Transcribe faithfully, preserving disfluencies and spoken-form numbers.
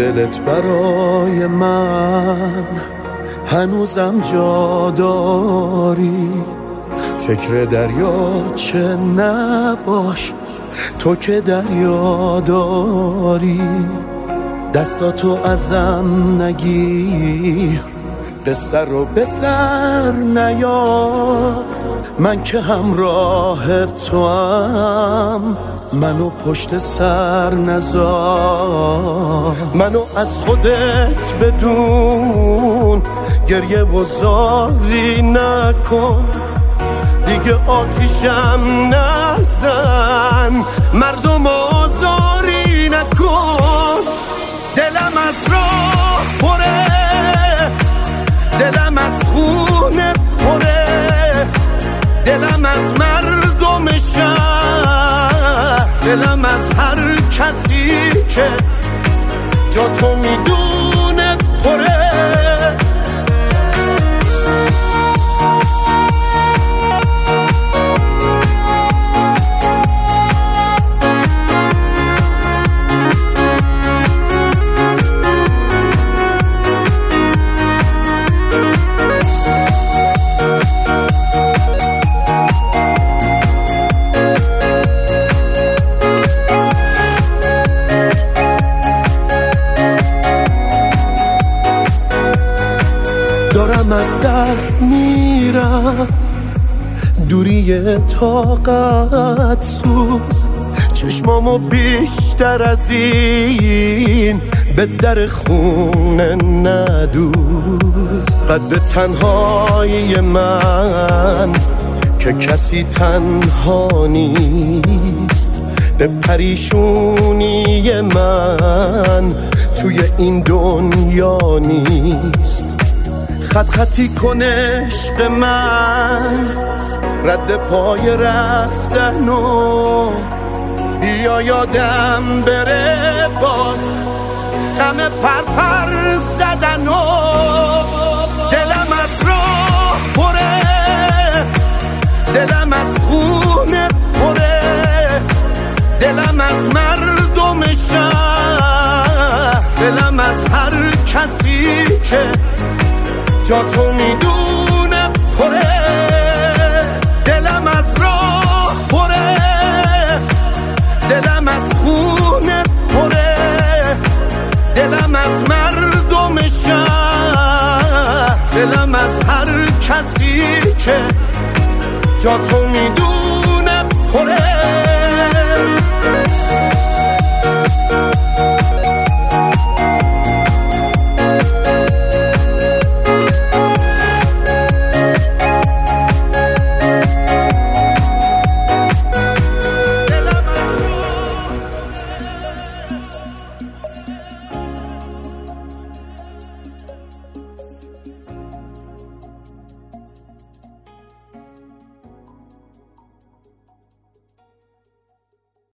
دلت برای من هنوزم جا داری. فکر دریاچه نباش، تو که دریا داری. دستاتو ازم نگیر، قصه رو به سر نیار. من که همراه تو هم، منو پشت سر نذار. منو از خودت بدون، گریه و زاری نکن. دیگه آتیشم نزن، مردم آزاری نکن. دلم از راه پره، دلم از خونه پره، دلم از مردم شهر، دلم از هر کسی که جا تو میدونه پره. دارم از دست میرم، دوری طاقت سوز. چشمامو بیشتر از این به در خونه ندوز. قد تنهایی من که کسی تنها نیست، به پریشونی من توی این دنیا نیست. خط خطی کن عشق من، رد پای رفتن و بیا یادم بره باز غم پر پر زدن و دلم از راه پره، دلم از خونه پره، دلم از مردم شهر، دلم از هر کسی که جا تو میدونه پره. دلم از راه پره، دلم از خونه پره، دلم از مردم شهر، دلم از هر کسی که جا تو میدونه پره.